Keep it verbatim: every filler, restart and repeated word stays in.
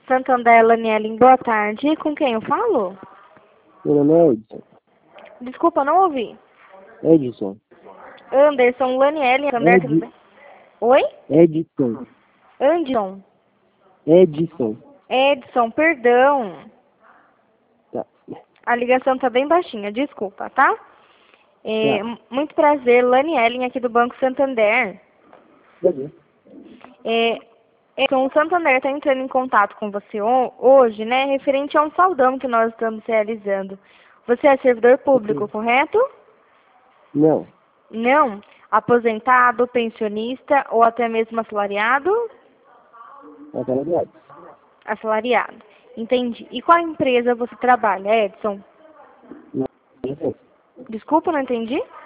Santander, Lanielen, boa tarde. Com quem eu falo? Meu nome é Edson. Desculpa, não ouvi. Edson. Anderson, Lanielen, Santander, tudo Ed... bem? Oi? Edson. Anderson. Edson. Edson, perdão. Tá. A ligação tá bem baixinha, desculpa, tá? É, Tá. muito prazer, Lanielen, aqui do Banco Santander. Prazer. É, Edson, o Santander está entrando em contato com você hoje, né, referente a um saldão que nós estamos realizando. Você é servidor público, Sim. correto? Não. Não? Aposentado, pensionista ou até mesmo assalariado? Assalariado. Assalariado. Entendi. E qual empresa você trabalha, Edson? Não. Desculpa, não entendi?